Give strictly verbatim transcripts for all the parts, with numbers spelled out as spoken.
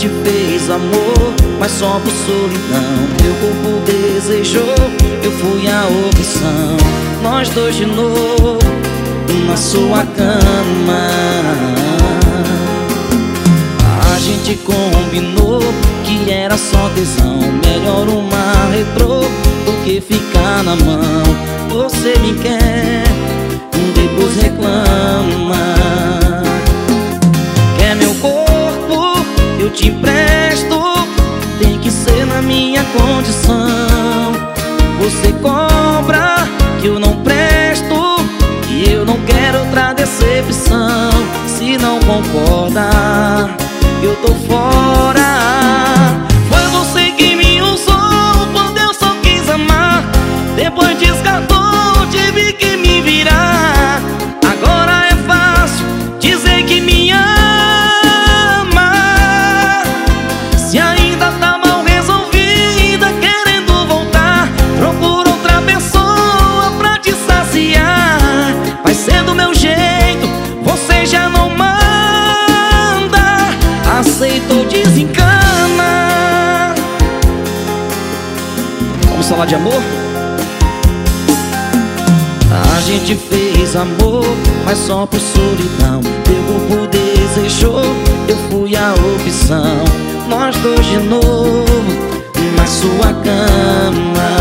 gente fez amor, mas só por solidão. Meu corpo desejou, eu fui a opção. Nós dois de novo na sua cama. A gente combinou que era só tesão. Melhor uma retrô do que ficar na mão. Você me quer, depois reclama. Quer meu corpo, eu te empresto. Tem que ser na minha condição. Você cobra que eu não presto, e eu não quero outra decepção. Se não concorda, eu tô fora. Foi você que me usou quando eu só quis amar. Depois descartou, tive que me virar. Agora é fácil dizer que me ama. Se ainda tá mal resolvida, querendo voltar, procura outra pessoa pra te saciar. Vai ser do meu jeito, você já não manda. Aceita ou desencana. Vamos falar de amor? A gente fez amor, mas só por solidão. Meu corpo desejou, eu fui a opção. Nós dois de novo na sua cama.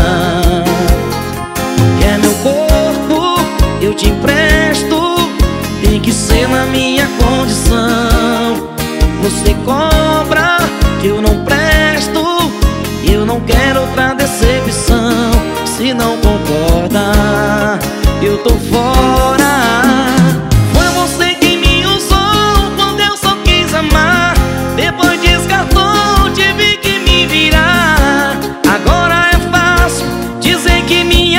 Quer meu corpo, eu te empresto. Tem que ser na minha condição. Você cobra que eu não presto, eu não quero outra decepção. Se não concorda, eu tô fora. Foi você que me usou quando eu só quis amar. Depois descartou, tive que me virar. Agora é fácil dizer que me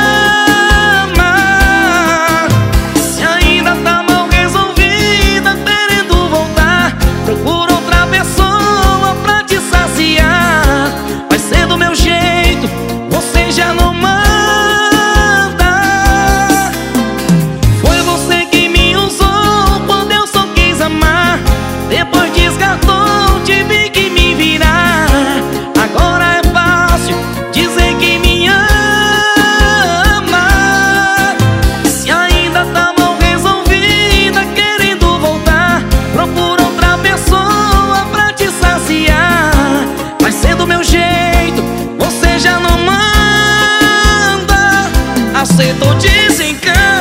ama. Se ainda tá mal resolvida, querendo voltar, procura outra pessoa pra te saciar. Vai ser do meu jeito, você já não manda. Foi você que me usou quando eu só quis amar. Depois descartou, tive que me virar. Agora é fácil dizer que me ama. Se ainda tá mal resolvida, querendo voltar, procura outra pessoa pra te saciar. Vai ser do meu jeito, você já não manda. Aceita ou desencana.